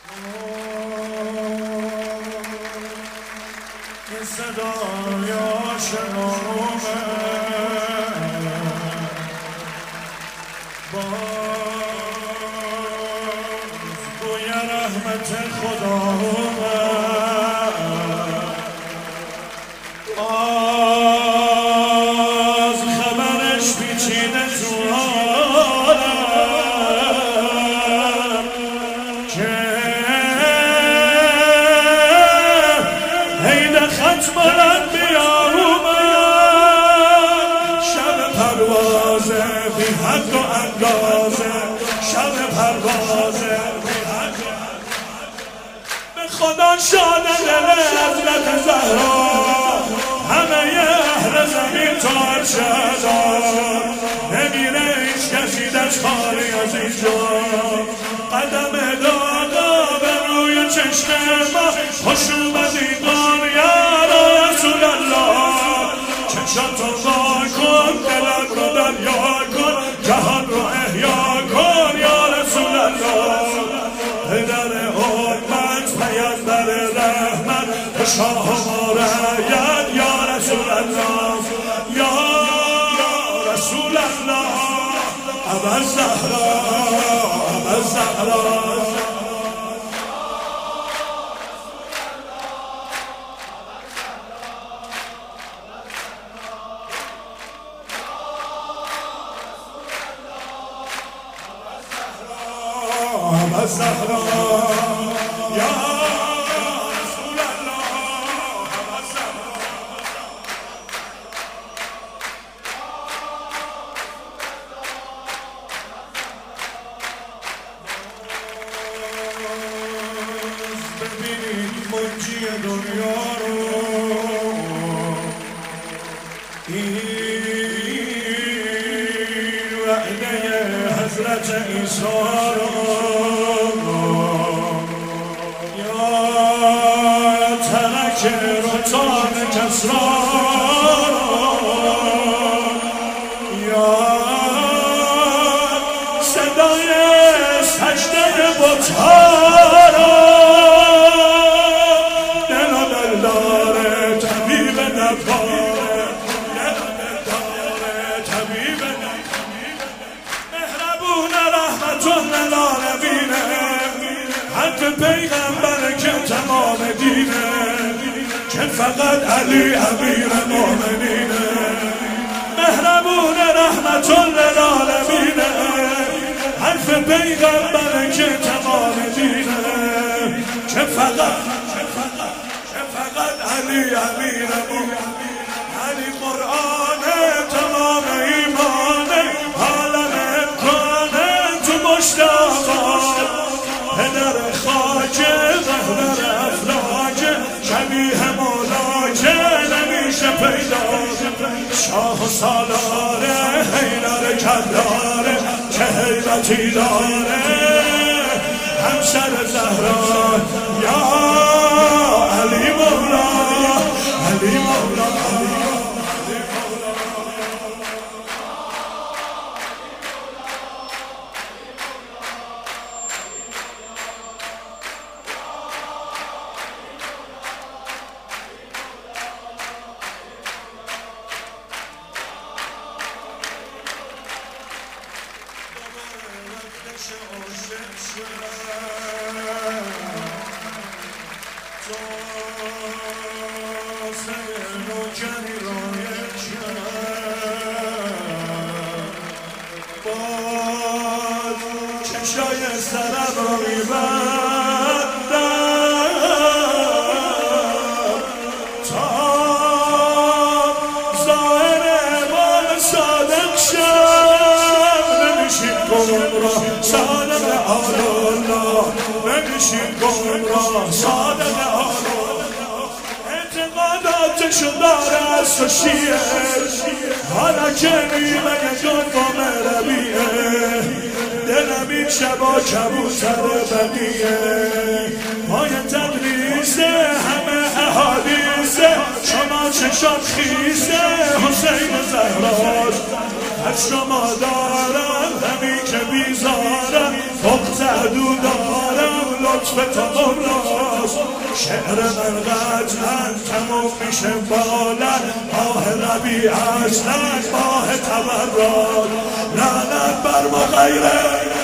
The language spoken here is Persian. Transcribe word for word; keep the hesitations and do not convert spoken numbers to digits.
این صدای آشنامه باز گوی رحمت خدامه آز خبرش پیچیده تو عالم که عید ختم بلند بیارومد شب پروازه بی حد و اندازه شب پروازه بی حد و به خدا شاد دل حضرت زهرا همه اهل زمین تا ارشدار نمیره هیچ کسی دست خالی از اینجا قدم دادا به روی چشم ما خوش اومدی دار یا رسول الله چشاتو وا کن دلت رو دریا کن جهان رو احیا کن یا رسول الله پدر امت پیامبر رحمت شاه مرید یا رسول الله یا رسول الله ابا الزهرا ابا الزهرا ابا الزهرا یا رسول الله ابا الزهرا ببینید منجی دنیا رو این وعده حضرت عیسی رو که روتان کسرا یا صدای سجده بت‌ها را دل و دل داره طبیب نداره دل و دل داره طبیب نداره مهربون رحمت للعالمینه حق پیغمبر که تمام دینه که فقط علی امیر مومنینه مهربون رحمت للعالمینه حرف پیغمبر که تمام دینه که فقط که فقط علی امیر مومنینه علی قرآن تمام ایمانه عالم امکانه تو مشتاق پدر خاک رهبر افلاک شبیه مولا که نمیشه پیدا شاه و سالاره حیدر کرداره که حیبتی داره همسر زهرا یا علی مولا علی مولا چشای سرم رو میبندم تا ظاهر امام صادق شم نمیشید گمراه صادق آلالله نمیشید گمراه صادق آلالله اعتقاداتشو داره از و شیعه حالا که نیمه جنبام ربیعه دلم این شبا کبوتر بقیه پای تدریسه همه احادیثه شما چشم خیسه حسین زهراست از شما دارم همین که بیزارم فقط دارم لطف لطف تو مراست. شعر من قطعا تموم میشه بالا، ماه ربیع اصلا ماه تورات. لعنت بر ما غیره